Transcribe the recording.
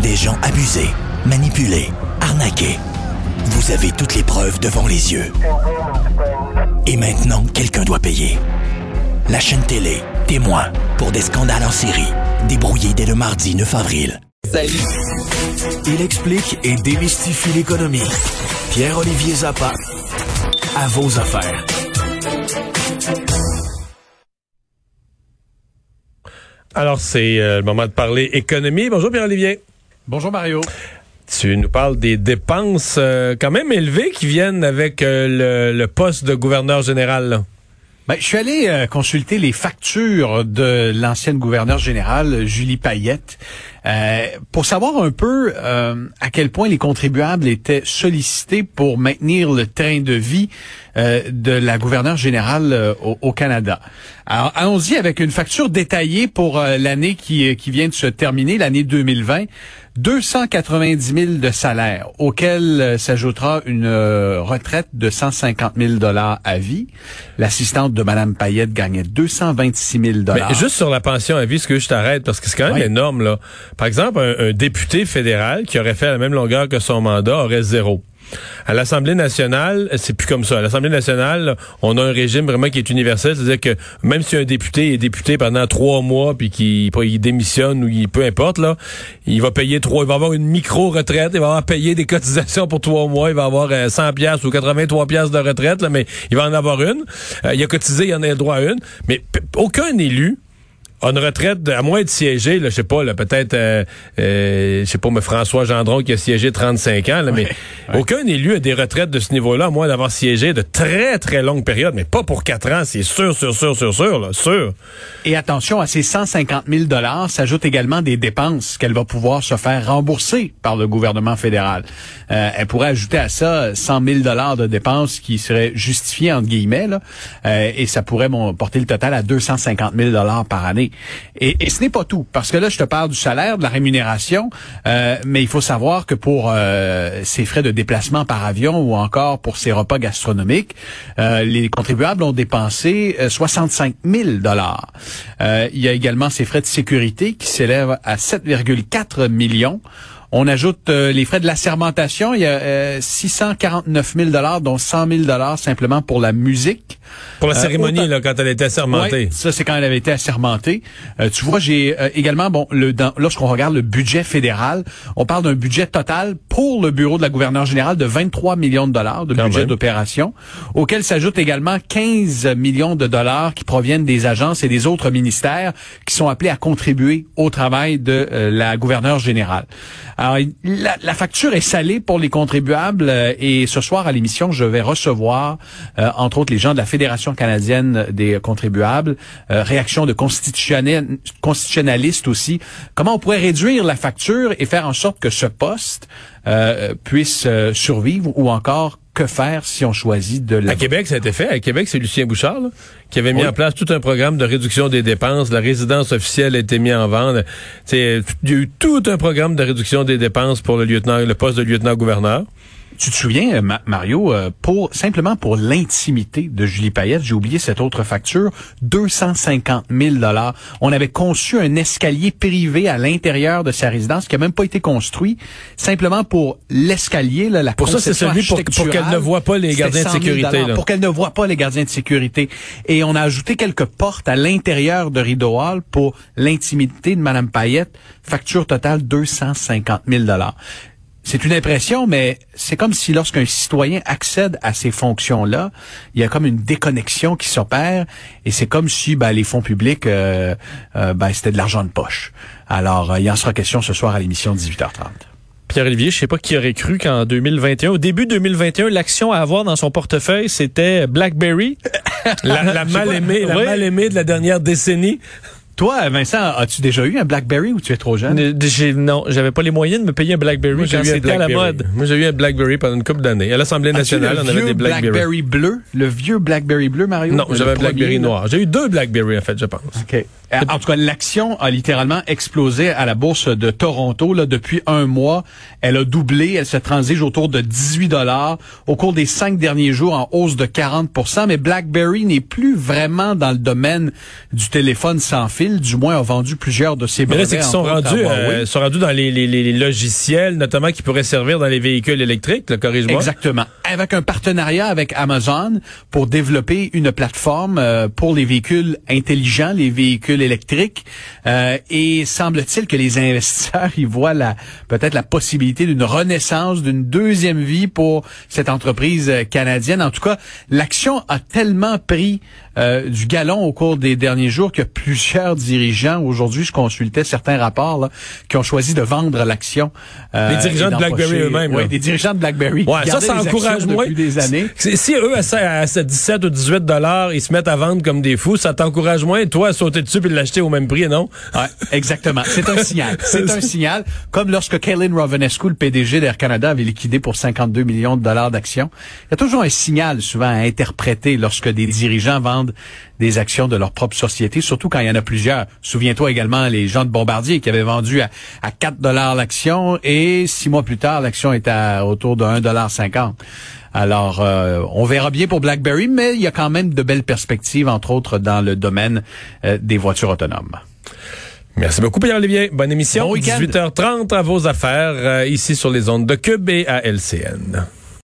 des gens abusés, manipulés, arnaqués. Vous avez toutes les preuves devant les yeux. Et maintenant, quelqu'un doit payer. La chaîne télé, témoin, pour des scandales en série, débrouillés dès le mardi 9 avril. Salut. Il explique et démystifie l'économie. Pierre-Olivier Zappa, à vos affaires. Alors, c'est le moment de parler économie. Bonjour Pierre-Olivier. Bonjour Mario. Tu nous parles des dépenses quand même élevées qui viennent avec le poste de gouverneur général, là. Ben, je suis allé consulter les factures de l'ancienne gouverneure générale, Julie Payette, pour savoir un peu à quel point les contribuables étaient sollicités pour maintenir le train de vie de la gouverneure générale au Canada. Alors, allons-y avec une facture détaillée pour l'année qui vient de se terminer, l'année 2020. 290 000 de salaire, auquel s'ajoutera une retraite de 150 000 $ à vie. L'assistante de Mme Payette gagnait 226 000 $. Mais juste sur la pension à vie, est-ce que je t'arrête? Parce que c'est quand même énorme, là. Par exemple, un député fédéral qui aurait fait la même longueur que son mandat aurait 0. À l'Assemblée nationale, c'est plus comme ça. À l'Assemblée nationale, on a un régime vraiment qui est universel, c'est-à-dire que même si un député est député pendant 3 mois puis qu'il démissionne ou peu importe, là, il va payer il va avoir une micro-retraite, il va avoir payé des cotisations pour 3 mois, il va avoir 100 piastres ou 83 piastres de retraite, là, mais il va en avoir une. Il a cotisé, il en a le droit à une. Mais aucun élu a une retraite, à moins de siéger, là, je sais pas, là, peut-être, je sais pas, mais François Gendron qui a siégé 35 ans, là, mais aucun élu a des retraites de ce niveau-là, à moins d'avoir siégé de très, très longues périodes, mais pas pour 4 ans, c'est sûr, là, sûr. Et attention, à ces 150 000 $ s'ajoutent également des dépenses qu'elle va pouvoir se faire rembourser par le gouvernement fédéral. Elle pourrait ajouter à ça 100 000 $ de dépenses qui seraient justifiées, entre guillemets, là, et ça pourrait porter le total à 250 000 $ par année. Et ce n'est pas tout, parce que là, je te parle du salaire, de la rémunération, mais il faut savoir que pour ces frais de déplacement par avion ou encore pour ces repas gastronomiques, les contribuables ont dépensé 65 000 $. Il y a également ces frais de sécurité qui s'élèvent à 7,4 millions. On ajoute les frais de l'assermentation, il y a 649 000 $, dont 100 000 $ simplement pour la musique. Pour la cérémonie, là, quand elle était assermentée. Ouais, ça, c'est quand elle avait été assermentée. Tu vois, j'ai également, lorsqu'on regarde le budget fédéral, on parle d'un budget total pour le bureau de la gouverneure générale de 23 millions de dollars de budget d'opération, auquel s'ajoutent également 15 millions de dollars qui proviennent des agences et des autres ministères qui sont appelés à contribuer au travail de la gouverneure générale. Alors, la facture est salée pour les contribuables et ce soir à l'émission, je vais recevoir, entre autres, les gens de la Fédération canadienne des contribuables, réaction de constitutionnalistes aussi. Comment on pourrait réduire la facture et faire en sorte que ce poste puisse survivre ou encore que faire si on choisit de À Québec, ça a été fait. À Québec, c'est Lucien Bouchard, là, qui avait mis en place tout un programme de réduction des dépenses. La résidence officielle a été mise en vente. Il y a eu tout un programme de réduction des dépenses pour le poste de lieutenant-gouverneur. Tu te souviens, Mario, simplement pour l'intimité de Julie Payette, j'ai oublié cette autre facture, 250 000 $. On avait conçu un escalier privé à l'intérieur de sa résidence qui a même pas été construit, simplement pour l'escalier, là, la pour ça, c'est celui pour qu'elle ne voit pas les gardiens de sécurité. Là. Pour qu'elle ne voit pas les gardiens de sécurité. Et on a ajouté quelques portes à l'intérieur de Rideau Hall pour l'intimité de Mme Payette. Facture totale 250 000 $. C'est une impression, mais c'est comme si lorsqu'un citoyen accède à ces fonctions-là, il y a comme une déconnexion qui s'opère et c'est comme si les fonds publics, c'était de l'argent de poche. Alors, il en sera question ce soir à l'émission de 18h30. Pierre-Olivier, je sais pas qui aurait cru qu'en 2021, au début 2021, l'action à avoir dans son portefeuille, c'était BlackBerry. la mal-aimée de la dernière décennie. Toi, Vincent, as-tu déjà eu un BlackBerry ou tu es trop jeune? Non, j'avais pas les moyens de me payer un BlackBerry quand c'était à la mode. Moi, j'ai eu un BlackBerry pendant une couple d'années. À l'Assemblée nationale, on avait des BlackBerry bleu. Le vieux BlackBerry bleu, Mario? Non, j'avais un BlackBerry noir. J'ai eu 2 BlackBerry, en fait, je pense. OK. En tout cas, l'action a littéralement explosé à la bourse de Toronto là depuis un mois. Elle a doublé, elle se transige autour de 18 $ au cours des 5 derniers jours, en hausse de 40 %. Mais BlackBerry n'est plus vraiment dans le domaine du téléphone sans fil. Intel, du moins, a vendu plusieurs de ses brevets. Mais là, c'est qu'ils sont rendus dans les logiciels, notamment qui pourraient servir dans les véhicules électriques, là, corrige-moi. Exactement. Avec un partenariat avec Amazon pour développer une plateforme pour les véhicules intelligents, les véhicules électriques. Et semble-t-il que les investisseurs y voient peut-être la possibilité d'une renaissance, d'une deuxième vie pour cette entreprise canadienne. En tout cas, l'action a tellement pris du galon au cours des derniers jours que plusieurs dirigeants, aujourd'hui, je consultais certains rapports là, qui ont choisi de vendre l'action. Les dirigeants de BlackBerry eux-mêmes. Oui, des dirigeants de BlackBerry. Ouais, ça encourage moins. Depuis des années. Si eux, à 17 ou 18 $, ils se mettent à vendre comme des fous, ça t'encourage moins, toi, à sauter dessus et de l'acheter au même prix, non? Ouais, exactement. C'est un signal. C'est un signal. Comme lorsque Calin Rovinescu, le PDG d'Air Canada, avait liquidé pour 52 millions de dollars d'actions. Il y a toujours un signal, souvent, à interpréter lorsque des dirigeants vendent des actions de leur propre société, surtout quand il y en a plusieurs. Souviens-toi également les gens de Bombardier qui avaient vendu à 4 $ l'action et 6 mois plus tard, l'action était autour de 1,50 $. Alors, on verra bien pour BlackBerry, mais il y a quand même de belles perspectives, entre autres dans le domaine des voitures autonomes. Merci beaucoup, Pierre-Olivier. Bonne émission. Bon week-end. 18h30 à vos affaires, ici sur les ondes de Cube et à LCN.